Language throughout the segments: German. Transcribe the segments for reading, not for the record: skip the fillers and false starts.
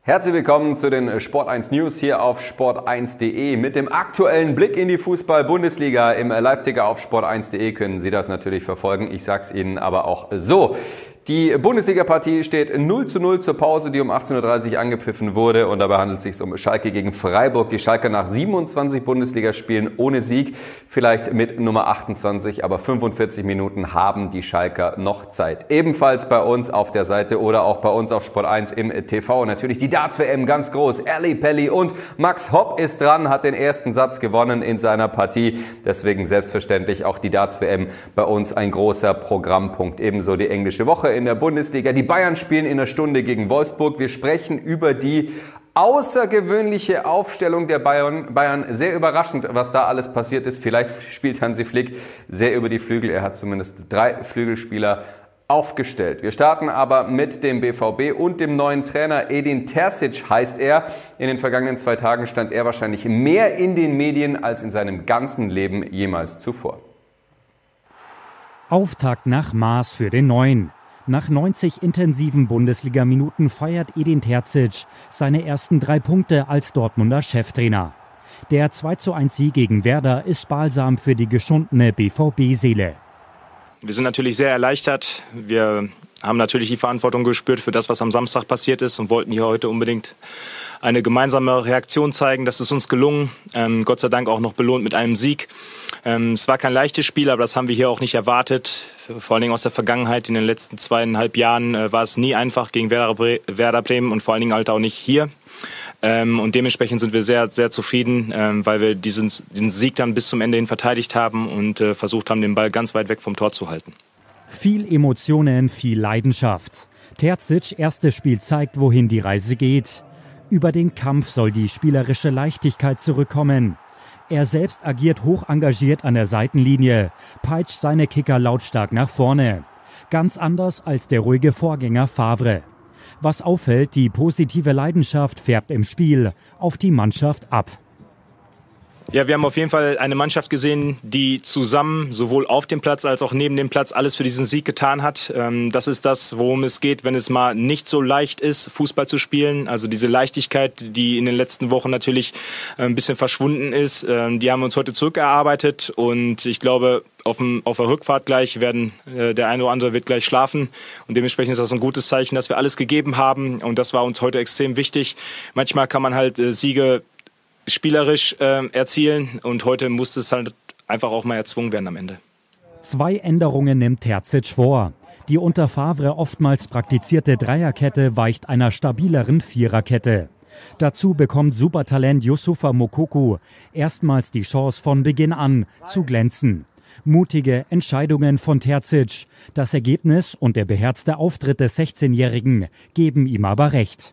Herzlich willkommen zu den Sport1 News hier auf sport1.de. Mit dem aktuellen Blick in die Fußball-Bundesliga im Live-Ticker auf sport1.de können Sie das natürlich verfolgen. Ich sag's Ihnen aber auch so. Die Bundesliga-Partie steht 0:0 zur Pause, die um 18:30 Uhr angepfiffen wurde. Und dabei handelt es sich um Schalke gegen Freiburg. Die Schalker nach 27 Bundesligaspielen ohne Sieg, vielleicht mit Nummer 28, aber 45 Minuten haben die Schalker noch Zeit. Ebenfalls bei uns auf der Seite oder auch bei uns auf Sport1 im TV. Natürlich die Darts-WM ganz groß. Eli Pelli und Max Hopp ist dran, hat den ersten Satz gewonnen in seiner Partie. Deswegen selbstverständlich auch die Darts-WM bei uns ein großer Programmpunkt. Ebenso die englische Woche in der Bundesliga. Die Bayern spielen in einer Stunde gegen Wolfsburg. Wir sprechen über die außergewöhnliche Aufstellung der Bayern. Sehr überraschend, was da alles passiert ist. Vielleicht spielt Hansi Flick sehr über die Flügel. Er hat zumindest 3 Flügelspieler aufgestellt. Wir starten aber mit dem BVB und dem neuen Trainer. Edin Terzic heißt er. In den vergangenen 2 Tagen stand er wahrscheinlich mehr in den Medien als in seinem ganzen Leben jemals zuvor. Auftakt nach Maß für den Neuen. Nach 90 intensiven Bundesliga-Minuten feiert Edin Terzic seine ersten 3 Punkte als Dortmunder Cheftrainer. Der 2:1 gegen Werder ist Balsam für die geschundene BVB-Seele. Wir sind natürlich sehr erleichtert. Wir haben natürlich die Verantwortung gespürt für das, was am Samstag passiert ist und wollten hier heute unbedingt eine gemeinsame Reaktion zeigen. Das ist uns gelungen. Gott sei Dank auch noch belohnt mit einem Sieg. Es war kein leichtes Spiel, aber das haben wir hier auch nicht erwartet. Vor allen Dingen aus der Vergangenheit. In den letzten 2,5 Jahren war es nie einfach gegen Werder Bremen und vor allen Dingen halt auch nicht hier. Und dementsprechend sind wir sehr, sehr zufrieden, weil wir diesen Sieg dann bis zum Ende hin verteidigt haben und versucht haben, den Ball ganz weit weg vom Tor zu halten. Viel Emotionen, viel Leidenschaft. Terzic erstes Spiel zeigt, wohin die Reise geht. Über den Kampf soll die spielerische Leichtigkeit zurückkommen. Er selbst agiert hoch engagiert an der Seitenlinie, peitscht seine Kicker lautstark nach vorne. Ganz anders als der ruhige Vorgänger Favre. Was auffällt, die positive Leidenschaft färbt im Spiel auf die Mannschaft ab. Ja, wir haben auf jeden Fall eine Mannschaft gesehen, die zusammen sowohl auf dem Platz als auch neben dem Platz alles für diesen Sieg getan hat. Das ist das, worum es geht, wenn es mal nicht so leicht ist, Fußball zu spielen. Also diese Leichtigkeit, die in den letzten Wochen natürlich ein bisschen verschwunden ist, die haben wir uns heute zurückerarbeitet. Und ich glaube, auf der Rückfahrt gleich der eine oder andere wird gleich schlafen. Und dementsprechend ist das ein gutes Zeichen, dass wir alles gegeben haben. Und das war uns heute extrem wichtig. Manchmal kann man halt Siege spielerisch erzielen und heute musste es halt einfach auch mal erzwungen werden am Ende. 2 Änderungen nimmt Terzic vor. Die unter Favre oftmals praktizierte Dreierkette weicht einer stabileren Viererkette. Dazu bekommt Supertalent Youssoufa Moukoko erstmals die Chance von Beginn an zu glänzen. Mutige Entscheidungen von Terzic. Das Ergebnis und der beherzte Auftritt des 16-Jährigen geben ihm aber recht.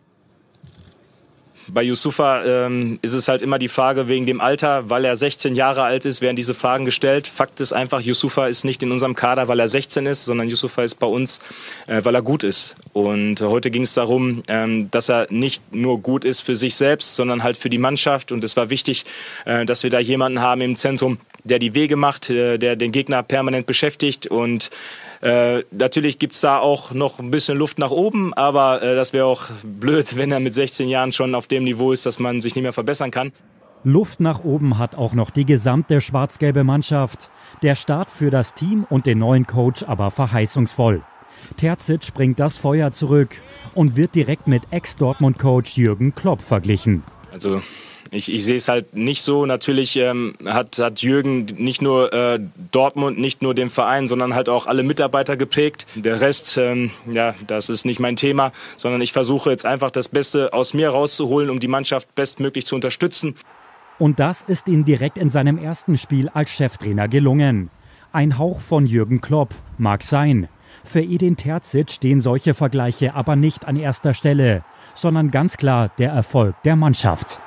Bei Youssoufa ist es halt immer die Frage wegen dem Alter, weil er 16 Jahre alt ist, werden diese Fragen gestellt. Fakt ist einfach, Youssoufa ist nicht in unserem Kader, weil er 16 ist, sondern Youssoufa ist bei uns, weil er gut ist. Und heute ging es darum, dass er nicht nur gut ist für sich selbst, sondern halt für die Mannschaft. Und es war wichtig, dass wir da jemanden haben im Zentrum, der die Wege macht, der den Gegner permanent beschäftigt. Und natürlich gibt's da auch noch ein bisschen Luft nach oben, aber das wäre auch blöd, wenn er mit 16 Jahren schon auf dem Niveau ist, dass man sich nicht mehr verbessern kann. Luft nach oben hat auch noch die gesamte schwarz-gelbe Mannschaft. Der Start für das Team und den neuen Coach aber verheißungsvoll. Terzic bringt das Feuer zurück und wird direkt mit Ex-Dortmund-Coach Jürgen Klopp verglichen. Also ich sehe es halt nicht so. Natürlich hat Jürgen nicht nur Dortmund, nicht nur den Verein, sondern halt auch alle Mitarbeiter geprägt. Der Rest, das ist nicht mein Thema, sondern ich versuche jetzt einfach das Beste aus mir rauszuholen, um die Mannschaft bestmöglich zu unterstützen. Und das ist ihm direkt in seinem ersten Spiel als Cheftrainer gelungen. Ein Hauch von Jürgen Klopp mag sein. Für Edin Terzic stehen solche Vergleiche aber nicht an erster Stelle, sondern ganz klar der Erfolg der Mannschaft.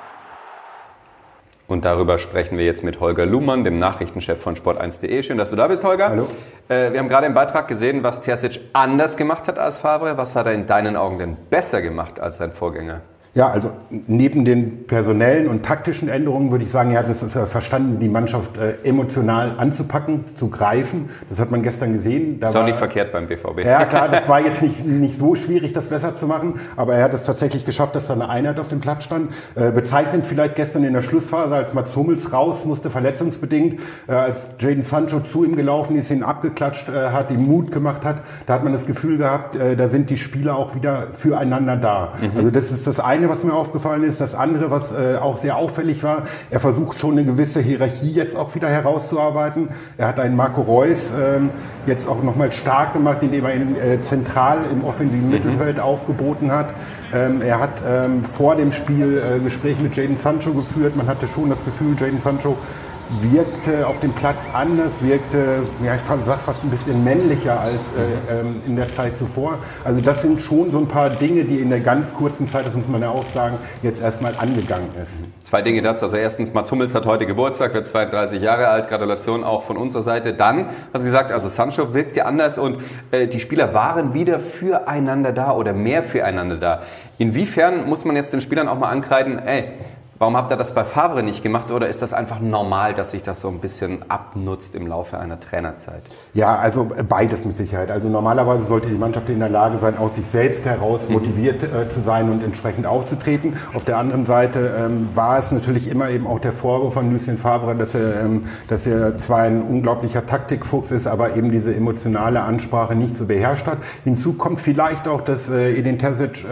Und darüber sprechen wir jetzt mit Holger Luhmann, dem Nachrichtenchef von sport1.de. Schön, dass du da bist, Holger. Hallo. Wir haben gerade im Beitrag gesehen, was Terzic anders gemacht hat als Favre. Was hat er in deinen Augen denn besser gemacht als sein Vorgänger? Ja, also neben den personellen und taktischen Änderungen würde ich sagen, er hat es verstanden, die Mannschaft emotional anzupacken, zu greifen. Das hat man gestern gesehen. Ist auch nicht verkehrt beim BVB. Ja klar, das war jetzt nicht so schwierig, das besser zu machen, aber er hat es tatsächlich geschafft, dass da eine Einheit auf dem Platz stand. Bezeichnend vielleicht gestern in der Schlussphase, als Mats Hummels raus musste, verletzungsbedingt, als Jadon Sancho zu ihm gelaufen ist, ihn abgeklatscht hat, ihm Mut gemacht hat, da hat man das Gefühl gehabt, da sind die Spieler auch wieder füreinander da. Also das ist das eine, was mir aufgefallen ist. Das andere, was auch sehr auffällig war, er versucht schon eine gewisse Hierarchie jetzt auch wieder herauszuarbeiten. Er hat einen Marco Reus jetzt auch nochmal stark gemacht, indem er ihn zentral im offensiven Mittelfeld aufgeboten hat. Er hat vor dem Spiel Gespräche mit Jadon Sancho geführt. Man hatte schon das Gefühl, Jadon Sancho wirkte auf dem Platz anders, wirkte, ja, ich sag fast ein bisschen männlicher als in der Zeit zuvor. Also das sind schon so ein paar Dinge, die in der ganz kurzen Zeit, das muss man ja auch sagen, jetzt erstmal angegangen ist. 2 Dinge dazu. Also erstens, Mats Hummels hat heute Geburtstag, wird 32 Jahre alt. Gratulation auch von unserer Seite. Dann, hast du gesagt, also Sancho wirkte anders und die Spieler waren wieder füreinander da oder mehr füreinander da. Inwiefern muss man jetzt den Spielern auch mal ankreiden, warum habt ihr das bei Favre nicht gemacht oder ist das einfach normal, dass sich das so ein bisschen abnutzt im Laufe einer Trainerzeit? Ja, also beides mit Sicherheit. Also normalerweise sollte die Mannschaft in der Lage sein, aus sich selbst heraus motiviert zu sein und entsprechend aufzutreten. Auf der anderen Seite war es natürlich immer eben auch der Vorwurf von Lucien Favre, dass er zwar ein unglaublicher Taktikfuchs ist, aber eben diese emotionale Ansprache nicht so beherrscht hat. Hinzu kommt vielleicht auch, dass Edin Terzic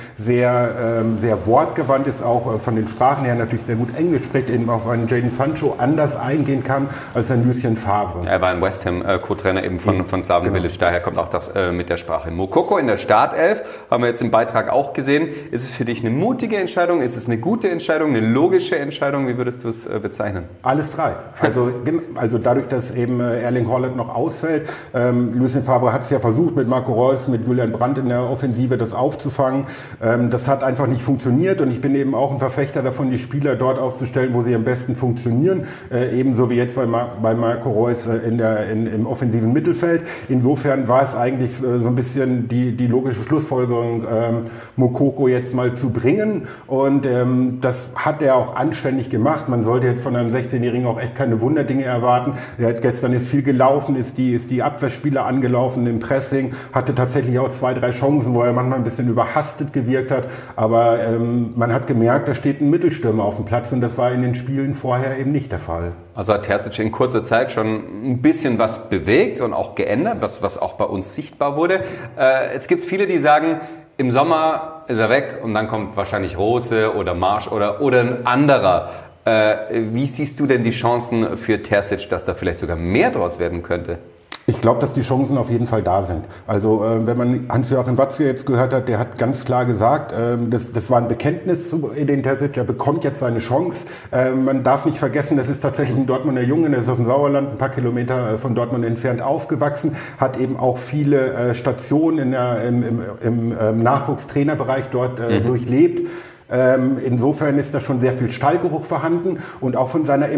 sehr wortgewandt ist, auch von den Sprachen her natürlich sehr gut Englisch spricht, eben auf einen Jadon Sancho anders eingehen kann als ein Lucien Favre. Er war ein West Ham Co-Trainer eben von Slaven Bilic, daher kommt auch das mit der Sprache. Moukoko in der Startelf, haben wir jetzt im Beitrag auch gesehen. Ist es für dich eine mutige Entscheidung? Ist es eine gute Entscheidung, eine logische Entscheidung? Wie würdest du es bezeichnen? Alles drei. Also dadurch, dass eben Erling Haaland noch ausfällt, Lucien Favre hat es ja versucht mit Marco Reus, mit Julian Brandt in der Offensive das aufzufangen. Das hat einfach nicht funktioniert und ich bin eben auch ein Verfechter davon, die Spieler dort aufzustellen, wo sie am besten funktionieren, ebenso wie jetzt bei Marco Reus im offensiven Mittelfeld. Insofern war es eigentlich so ein bisschen die logische Schlussfolgerung, Moukoko jetzt mal zu bringen und das hat er auch anständig gemacht. Man sollte jetzt von einem 16-Jährigen auch echt keine Wunderdinge erwarten. Gestern ist viel gelaufen, ist die Abwehrspieler angelaufen im Pressing, hatte tatsächlich auch 2, 3 Chancen, wo er manchmal ein bisschen überhastet gewirkt hat, aber man hat gemerkt, da steht ein Mittelstürmer auf dem Platz und das war in den Spielen vorher eben nicht der Fall. Also hat Terzic in kurzer Zeit schon ein bisschen was bewegt und auch geändert, was auch bei uns sichtbar wurde. Jetzt gibt es viele, die sagen, im Sommer ist er weg und dann kommt wahrscheinlich Rose oder Marsch oder ein anderer. Wie siehst du denn die Chancen für Terzic, dass da vielleicht sogar mehr draus werden könnte? Ich glaube, dass die Chancen auf jeden Fall da sind. Also wenn man Hans-Joachim Watzke jetzt gehört hat, der hat ganz klar gesagt, das war ein Bekenntnis zu Edin Terzic, er bekommt jetzt seine Chance. Man darf nicht vergessen, das ist tatsächlich ein Dortmunder Junge, der ist auf dem Sauerland, ein paar Kilometer von Dortmund entfernt aufgewachsen, hat eben auch viele Stationen im Nachwuchstrainerbereich dort durchlebt. Insofern ist da schon sehr viel Stallgeruch vorhanden und auch von seiner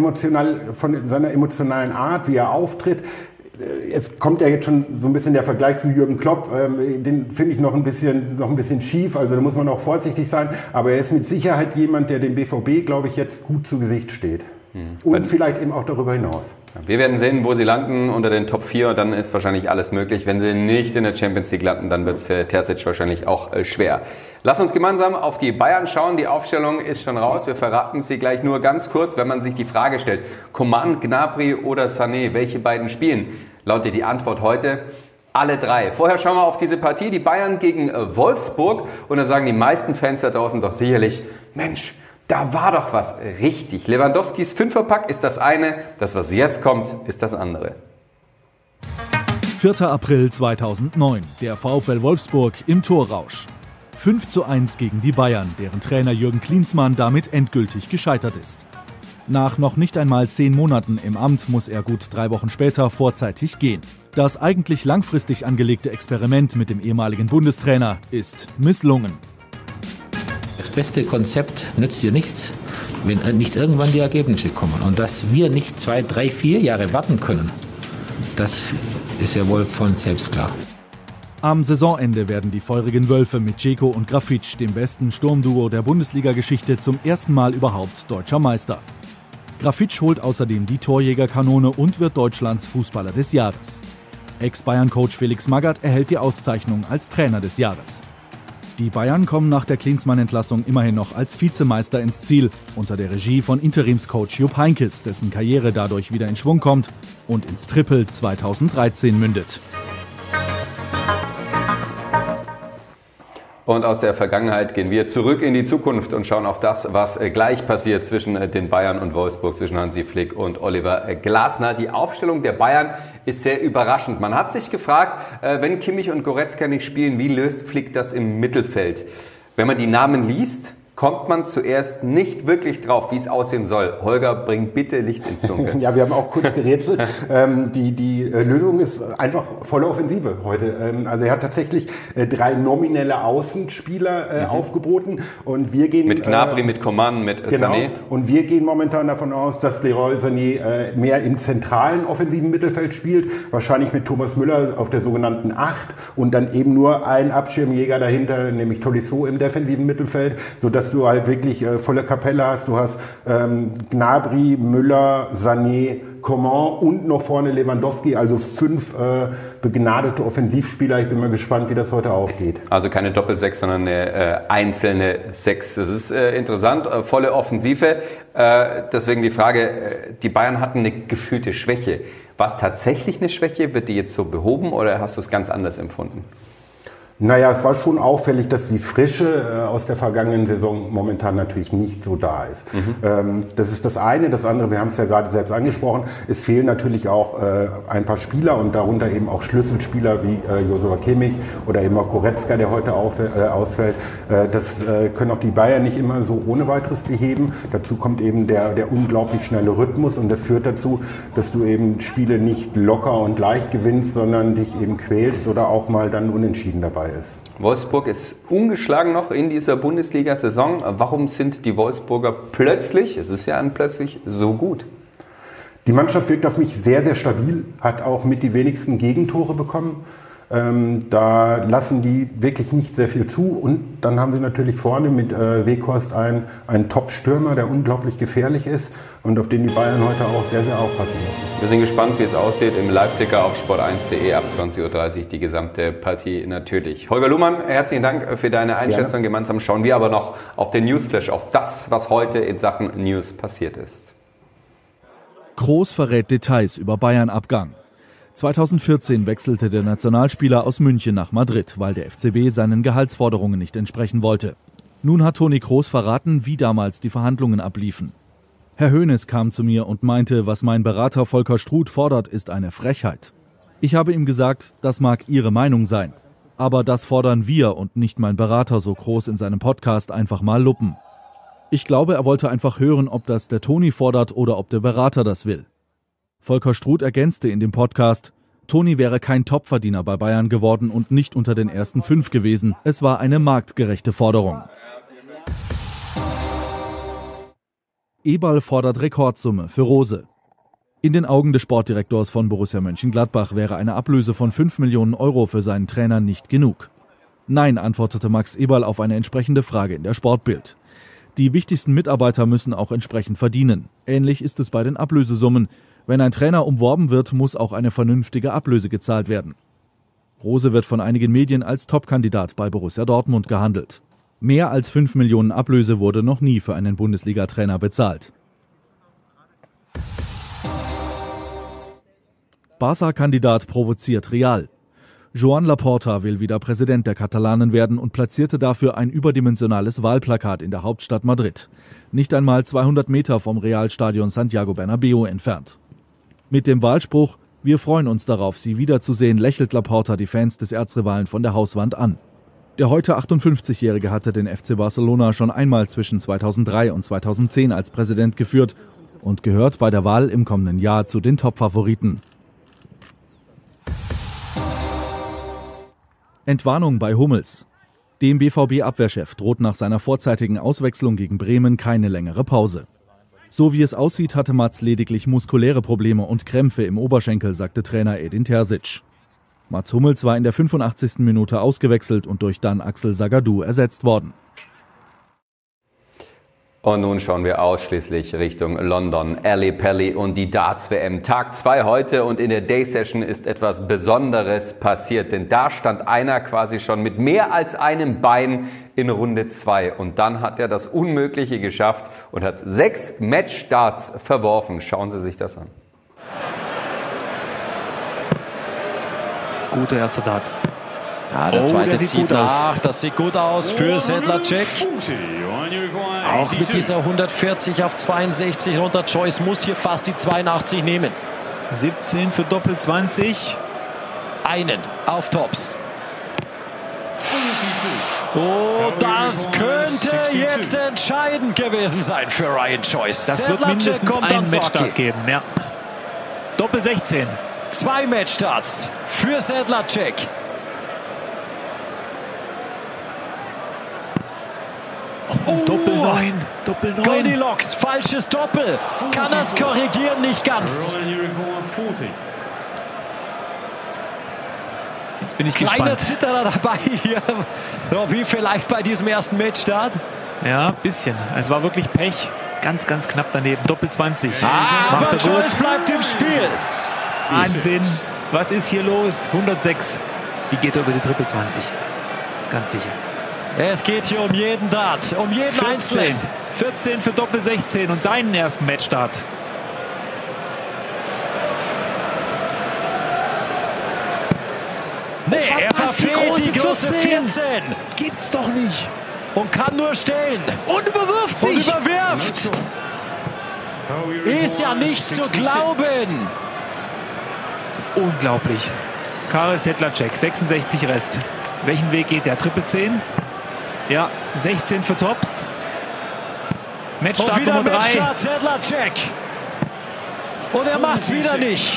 emotionalen Art, wie er auftritt. Jetzt kommt ja jetzt schon so ein bisschen der Vergleich zu Jürgen Klopp, den finde ich noch ein bisschen schief, also da muss man auch vorsichtig sein, aber er ist mit Sicherheit jemand, der dem BVB, glaube ich, jetzt gut zu Gesicht steht. Und vielleicht eben auch darüber hinaus. Wir werden sehen, wo sie landen unter den Top 4 und dann ist wahrscheinlich alles möglich. Wenn sie nicht in der Champions League landen, dann wird es für Terzic wahrscheinlich auch schwer. Lass uns gemeinsam auf die Bayern schauen. Die Aufstellung ist schon raus. Wir verraten sie gleich nur ganz kurz, wenn man sich die Frage stellt, Coman, Gnabry oder Sané, welche beiden spielen? Lautet die Antwort heute: alle drei. Vorher schauen wir auf diese Partie, die Bayern gegen Wolfsburg. Und da sagen die meisten Fans da draußen doch sicherlich, Mensch, da war doch was. Richtig. Lewandowskis Fünferpack ist das eine, das, was jetzt kommt, ist das andere. 4. April 2009. Der VfL Wolfsburg im Torrausch. 5:1 gegen die Bayern, deren Trainer Jürgen Klinsmann damit endgültig gescheitert ist. Nach noch nicht einmal 10 Monaten im Amt muss er gut 3 Wochen später vorzeitig gehen. Das eigentlich langfristig angelegte Experiment mit dem ehemaligen Bundestrainer ist misslungen. Das beste Konzept nützt dir nichts, wenn nicht irgendwann die Ergebnisse kommen. Und dass wir nicht 2, 3, 4 Jahre warten können, das ist ja wohl von selbst klar. Am Saisonende werden die feurigen Wölfe mit Dzeko und Grafitsch, dem besten Sturmduo der Bundesliga-Geschichte, zum ersten Mal überhaupt deutscher Meister. Grafitsch holt außerdem die Torjägerkanone und wird Deutschlands Fußballer des Jahres. Ex-Bayern-Coach Felix Magath erhält die Auszeichnung als Trainer des Jahres. Die Bayern kommen nach der Klinsmann-Entlassung immerhin noch als Vizemeister ins Ziel, unter der Regie von Interimscoach Jupp Heynckes, dessen Karriere dadurch wieder in Schwung kommt und ins Triple 2013 mündet. Und aus der Vergangenheit gehen wir zurück in die Zukunft und schauen auf das, was gleich passiert zwischen den Bayern und Wolfsburg, zwischen Hansi Flick und Oliver Glasner. Die Aufstellung der Bayern ist sehr überraschend. Man hat sich gefragt, wenn Kimmich und Goretzka nicht spielen, wie löst Flick das im Mittelfeld? Wenn man die Namen liest, kommt man zuerst nicht wirklich drauf, wie es aussehen soll. Holger, bring bitte Licht ins Dunkel. Ja, wir haben auch kurz gerätselt. Die Lösung ist einfach volle Offensive heute. Also er hat tatsächlich 3 nominelle Außenspieler aufgeboten. Und wir gehen mit Gnabry, mit Coman, mit genau. Sané. Und wir gehen momentan davon aus, dass Leroy Sané mehr im zentralen offensiven Mittelfeld spielt. Wahrscheinlich mit Thomas Müller auf der sogenannten 8 und dann eben nur ein Abschirmjäger dahinter, nämlich Tolisso im defensiven Mittelfeld, sodass du halt wirklich volle Kapelle hast. Du hast Gnabry, Müller, Sané, Coman und noch vorne Lewandowski, also 5 begnadete Offensivspieler. Ich bin mal gespannt, wie das heute aufgeht. Also keine Doppel-6, sondern eine einzelne 6. Das ist interessant, volle Offensive. Deswegen die Frage, die Bayern hatten eine gefühlte Schwäche. War es tatsächlich eine Schwäche? Wird die jetzt so behoben oder hast du es ganz anders empfunden? Naja, es war schon auffällig, dass die Frische aus der vergangenen Saison momentan natürlich nicht so da ist. Das ist das eine. Das andere, wir haben es ja gerade selbst angesprochen, es fehlen natürlich auch ein paar Spieler und darunter eben auch Schlüsselspieler wie Joshua Kimmich oder eben auch Goretzka, der heute ausfällt. Das können auch die Bayern nicht immer so ohne weiteres beheben. Dazu kommt eben der unglaublich schnelle Rhythmus und das führt dazu, dass du eben Spiele nicht locker und leicht gewinnst, sondern dich eben quälst oder auch mal dann unentschieden dabei ist. Wolfsburg ist ungeschlagen noch in dieser Bundesliga-Saison. Warum sind die Wolfsburger plötzlich, es ist ja plötzlich, so gut? Die Mannschaft wirkt auf mich sehr, sehr stabil, hat auch mit die wenigsten Gegentore bekommen. Da lassen die wirklich nicht sehr viel zu und dann haben sie natürlich vorne mit Weghorst einen Top-Stürmer, der unglaublich gefährlich ist und auf den die Bayern heute auch sehr, sehr aufpassen müssen. Wir sind gespannt, wie es aussieht im Live-Ticker auf sport1.de ab 20.30 Uhr, die gesamte Partie natürlich. Holger Luhmann, herzlichen Dank für deine Einschätzung. Gerne. Gemeinsam schauen wir aber noch auf den Newsflash, auf das, was heute in Sachen News passiert ist. Kroos verrät Details über Bayern-Abgang. 2014 wechselte der Nationalspieler aus München nach Madrid, weil der FCB seinen Gehaltsforderungen nicht entsprechen wollte. Nun hat Toni Kroos verraten, wie damals die Verhandlungen abliefen. Herr Hoeneß kam zu mir und meinte, was mein Berater Volker Struth fordert, ist eine Frechheit. Ich habe ihm gesagt, das mag Ihre Meinung sein. Aber das fordern wir und nicht mein Berater, so Kroos in seinem Podcast Einfach mal Luppen. Ich glaube, er wollte einfach hören, ob das der Toni fordert oder ob der Berater das will. Volker Struth ergänzte in dem Podcast, Toni wäre kein Topverdiener bei Bayern geworden und nicht unter den ersten 5 gewesen. Es war eine marktgerechte Forderung. Eberl fordert Rekordsumme für Rose. In den Augen des Sportdirektors von Borussia Mönchengladbach wäre eine Ablöse von 5 Millionen Euro für seinen Trainer nicht genug. Nein, antwortete Max Eberl auf eine entsprechende Frage in der Sportbild. Die wichtigsten Mitarbeiter müssen auch entsprechend verdienen. Ähnlich ist es bei den Ablösesummen. Wenn ein Trainer umworben wird, muss auch eine vernünftige Ablöse gezahlt werden. Rose wird von einigen Medien als Topkandidat bei Borussia Dortmund gehandelt. Mehr als 5 Millionen Ablöse wurde noch nie für einen Bundesliga-Trainer bezahlt. Barca-Kandidat provoziert Real. Joan Laporta will wieder Präsident der Katalanen werden und platzierte dafür ein überdimensionales Wahlplakat in der Hauptstadt Madrid. Nicht einmal 200 Meter vom Realstadion Santiago Bernabéu entfernt. Mit dem Wahlspruch „Wir freuen uns darauf, Sie wiederzusehen", lächelt Laporta die Fans des Erzrivalen von der Hauswand an. Der heute 58-Jährige hatte den FC Barcelona schon einmal zwischen 2003 und 2010 als Präsident geführt und gehört bei der Wahl im kommenden Jahr zu den Top-Favoriten. Entwarnung bei Hummels. Dem BVB-Abwehrchef droht nach seiner vorzeitigen Auswechslung gegen Bremen keine längere Pause. So wie es aussieht, hatte Mats lediglich muskuläre Probleme und Krämpfe im Oberschenkel, sagte Trainer Edin Terzic. Mats Hummels war in der 85. Minute ausgewechselt und durch Dan Axel Zagadou ersetzt worden. Und nun schauen wir ausschließlich Richtung London, Ali Pelli und die Darts-WM. Tag 2 heute und in der Day-Session ist etwas Besonderes passiert. Denn da stand einer quasi schon mit mehr als einem Bein in Runde 2. Und dann hat er das Unmögliche geschafft und hat 6 Matchstarts verworfen. Schauen Sie sich das an. Guter erster Dart. Ja, der zweite zieht nach. Das sieht gut aus für Sedlacek. Auch mit dieser 140 auf 62 runter. Joyce muss hier fast die 82 nehmen. 17 für Doppel 20. Einen auf Tops. Oh, das könnte jetzt entscheidend gewesen sein für Ryan Joyce. Das wird mindestens einen Matchstart geben. Ja. Doppel 16. 2 Matchstarts für Sedlacek. Doppel 9. Doppel 9. Goldilocks, falsches Doppel. Kann er es korrigieren? Nicht ganz. Jetzt bin ich Kleiner gespannt. Zitterer dabei hier. Wie vielleicht bei diesem ersten Matchstart. Ja, ein bisschen. Es war wirklich Pech. Ganz, ganz knapp daneben. Doppel 20. Aber Joyce bleibt im Spiel. Wahnsinn. Was ist hier los? 106. Die geht über die Triple 20. Ganz sicher. Es geht hier um jeden Dart, um jeden Einzelnen. 14 für Doppel 16 und seinen ersten Matchstart. Nee, er verfehlt die große 14. Gibt's doch nicht. Und kann nur stellen. Und überwirft sich. Und überwirft. Ist ja nicht zu glauben. Unglaublich. Karel Sedlacek, 66 Rest. Welchen Weg geht der? Triple 10? Ja, 16 für Tops. Matchstart und wieder Nummer 3. Matchstart Sedlacek. Und er macht's wieder nicht.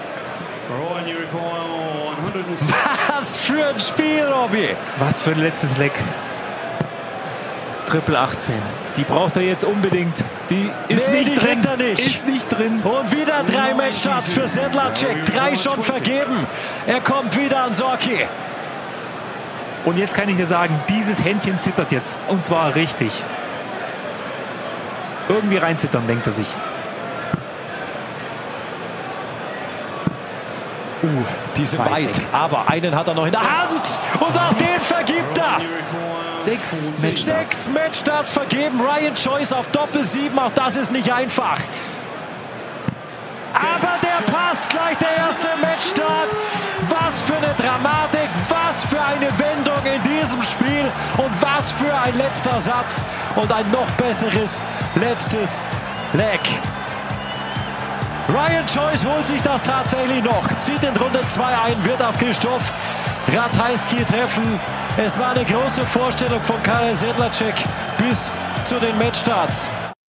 Was für ein Spiel, Robby. Was für ein letztes Leck. Triple 18. Die braucht er jetzt unbedingt. Die ist nicht drin. Er nicht. Ist nicht drin. Und wieder 3 Matchstarts für Sedlacek. 3 schon vergeben. Er kommt wieder an Sorki. Und jetzt kann ich dir sagen, dieses Händchen zittert jetzt. Und zwar richtig. Irgendwie reinzittern, denkt er sich. Die sind weit. Aber einen hat er noch in der Hand. Und auch den vergibt er. 6 Matchstarts vergeben. Ryan Joyce auf Doppel 7. Auch das ist nicht einfach. Aber der Pass, gleich der erste Matchstart. Was für eine Dramatik, was für eine Wendung in diesem Spiel und was für ein letzter Satz und ein noch besseres letztes Leg. Ryan Joyce holt sich das tatsächlich noch, zieht in Runde 2 ein, wird auf Krzysztof Ratajski treffen. Es war eine große Vorstellung von Karel Sedlacek bis zu den Matchstarts.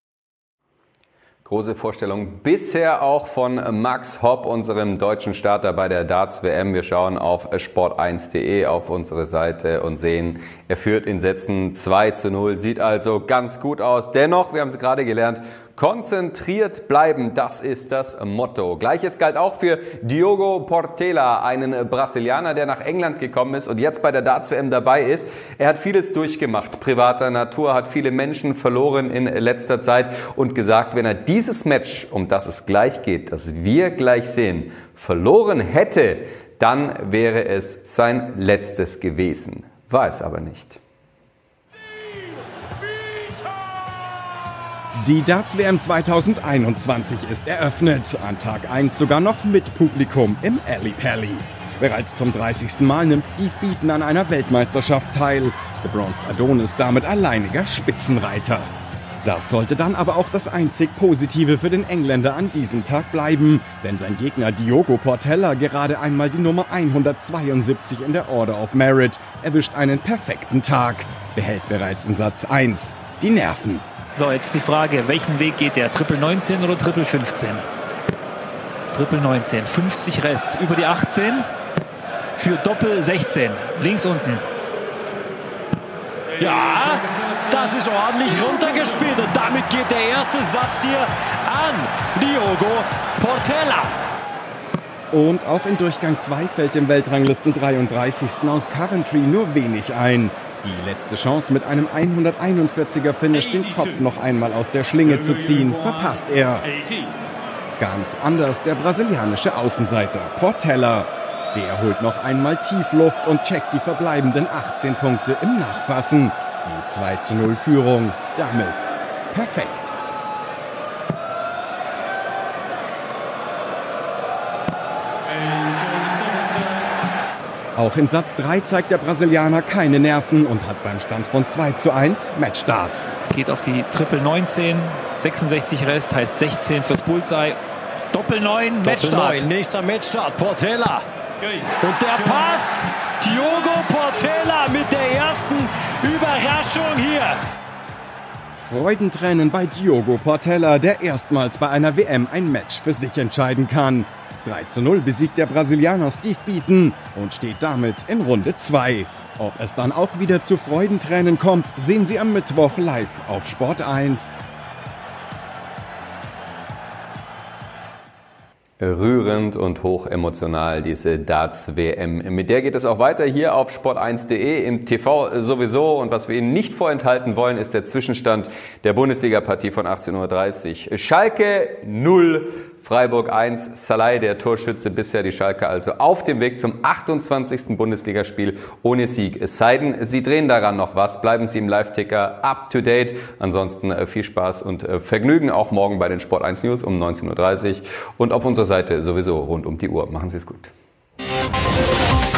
Große Vorstellung bisher auch von Max Hopp, unserem deutschen Starter bei der Darts-WM. Wir schauen auf sport1.de auf unsere Seite und sehen, er führt in Sätzen 2:0, sieht also ganz gut aus. Dennoch, wir haben es gerade gelernt, konzentriert bleiben, das ist das Motto. Gleiches galt auch für Diogo Portela, einen Brasilianer, der nach England gekommen ist und jetzt bei der Darts-WM dabei ist. Er hat vieles durchgemacht, privater Natur, hat viele Menschen verloren in letzter Zeit und gesagt, wenn er dieses Match, um das es gleich geht, das wir gleich sehen, verloren hätte, dann wäre es sein letztes gewesen. War es aber nicht. Die Darts-WM 2021 ist eröffnet, an Tag 1 sogar noch mit Publikum im Ali Pelli. Bereits zum 30. Mal nimmt Steve Beaton an einer Weltmeisterschaft teil. Der Bronzed Adonis damit alleiniger Spitzenreiter. Das sollte dann aber auch das einzig Positive für den Engländer an diesem Tag bleiben, denn sein Gegner Diogo Portela, gerade einmal die Nummer 172 in der Order of Merit, erwischt einen perfekten Tag, behält bereits in Satz 1 die Nerven. So, jetzt die Frage, welchen Weg geht der? Triple 19 oder Triple 15? Triple 19, 50 Rest, über die 18 für Doppel 16, links unten. Ja, das ist ordentlich runtergespielt und damit geht der erste Satz hier an Diogo Portela. Und auch in Durchgang 2 fällt dem Weltranglisten 33. aus Coventry nur wenig ein. Die letzte Chance mit einem 141er Finish den Kopf noch einmal aus der Schlinge zu ziehen, verpasst er. Ganz anders der brasilianische Außenseiter Portela. Der holt noch einmal Tiefluft und checkt die verbleibenden 18 Punkte im Nachfassen. Die 2:0-Führung damit perfekt. Auch in Satz 3 zeigt der Brasilianer keine Nerven und hat beim Stand von 2:1 Matchstarts. Geht auf die Triple 19, 66 Rest, heißt 16 fürs Bullseye. Doppel 9, Matchstart. 9, nächster Matchstart, Portela. Und der passt. Diogo Portela mit der ersten Überraschung hier. Freudentränen bei Diogo Portela, der erstmals bei einer WM ein Match für sich entscheiden kann. 3:0 besiegt der Brasilianer Steve Beaton und steht damit in Runde 2. Ob es dann auch wieder zu Freudentränen kommt, sehen Sie am Mittwoch live auf Sport 1. Rührend und hochemotional, diese Darts-WM. Mit der geht es auch weiter hier auf sport1.de, im TV sowieso. Und was wir Ihnen nicht vorenthalten wollen, ist der Zwischenstand der Bundesliga-Partie von 18:30 Uhr. Schalke 0, Freiburg 1, Salai, der Torschütze, bisher die Schalke also auf dem Weg zum 28. Bundesligaspiel ohne Sieg. Es sei denn, Sie drehen daran noch was, bleiben Sie im Live-Ticker up to date. Ansonsten viel Spaß und Vergnügen auch morgen bei den Sport 1 News um 19:30 Uhr und auf unserer Seite sowieso rund um die Uhr. Machen Sie es gut.